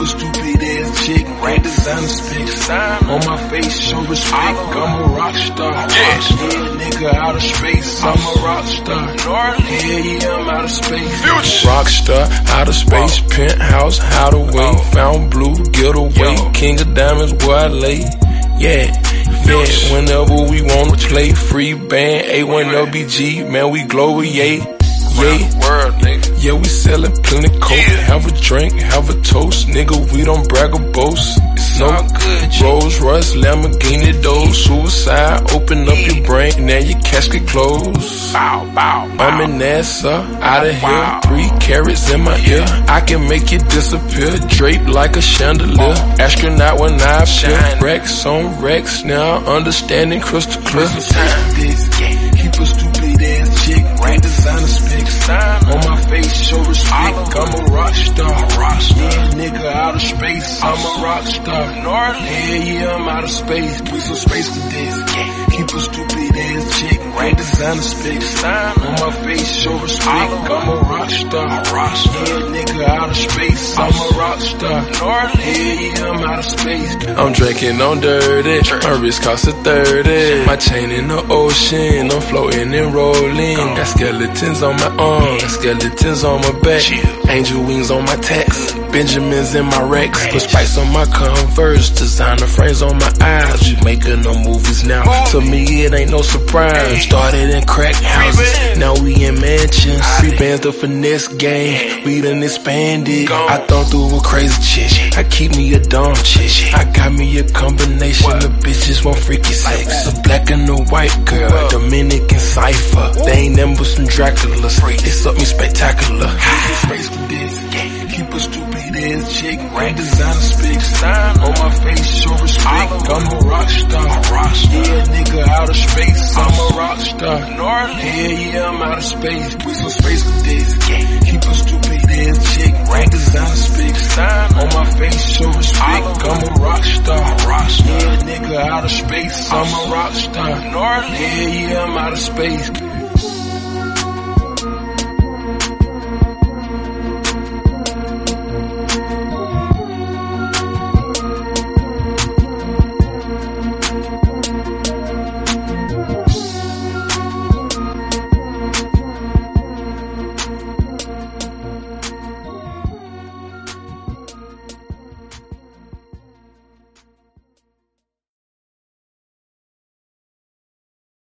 a stupid ass chick, right designer specs. On my face, show respect, I'm a rock star. Yeah, nigga out of space, I'm a rock star. Yeah, I'm out of space. Rock star, out of space, penthouse, hideaway, found blue, getaway, king of diamonds, where I lay. Yeah, whenever we wanna play, free band, A1LBG, man, we glow, yeah. Yeah, we sellin' plenty coke. Have a drink, have a toast, nigga, we don't brag or boast. No Rolls Royce, Lamborghini, those suicide. Open up your brain, now your casket closed. I'm in NASA, out of here, 3 carats in my ear. I can make it disappear, draped like a chandelier. Astronaut when I shine, Rex on Rex, now understanding crystal clear. Keep a stupid ass chick, right designer specs. On my face, show respect, I'm a rock star. Yeah, nigga out of space, I'm a rock star. Yeah, I'm out of space, we some space cadets. Keep a stupid ass chick, right designer specs. On my face, show respect, I'm a rock star. Yeah, nigga out of space, I'm a rock star. Yeah, I'm out of space. I'm drinking on dirty, my wrist costs a 30. My chain in the ocean, I'm floating and rolling. Got skeletons on my arms, got skeletons on my back. Angel wings on my tats, Benjamins in my racks. Put spice on my Converse, designer frames on my eyes. We making no movies now, to me it ain't no surprise. Started in crack houses, now we in mansions. 3 bands the finesse game, we done expanded. I thought through a crazy chick, I keep me a dumb chick. I got me a combination of bitches want freaky sex. A black and a white girl, Dominican cipher. They ain't them but some Draculas, they suck me spectacular. Keep a stupid ass chick, right designer specs. On my face, show respect, I'm a rock star. Yeah, nigga out of space, I'm a rock star. Yeah, I'm out of space, we some space cadets. Keep a stupid ass chick, right designer specs. On my face, show respect, I'm a rock star. Yeah, nigga out of space, I'm a rock star. Yeah, I'm out of space.